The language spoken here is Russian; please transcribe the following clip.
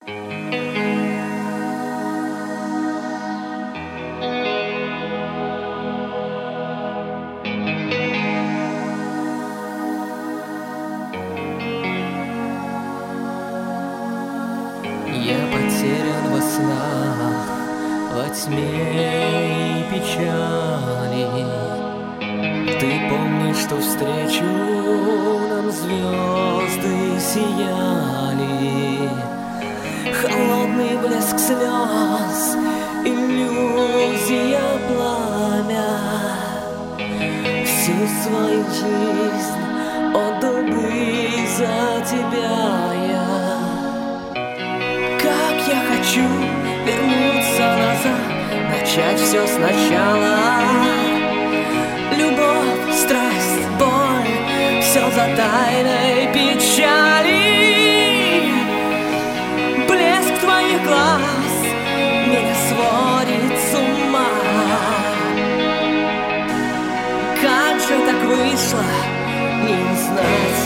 Я потерян во снах, во тьме и печали. Ты помнишь, что встречу нам звезды сияли? Холодный блеск слез, иллюзия пламя. Всю свою жизнь отдал бы за тебя я. Как я хочу вернуться назад, начать все сначала. Любовь, страсть, боль, все за тайной печали. Блеск твоих глаз меня сводит с ума. Как же так вышло, не узнать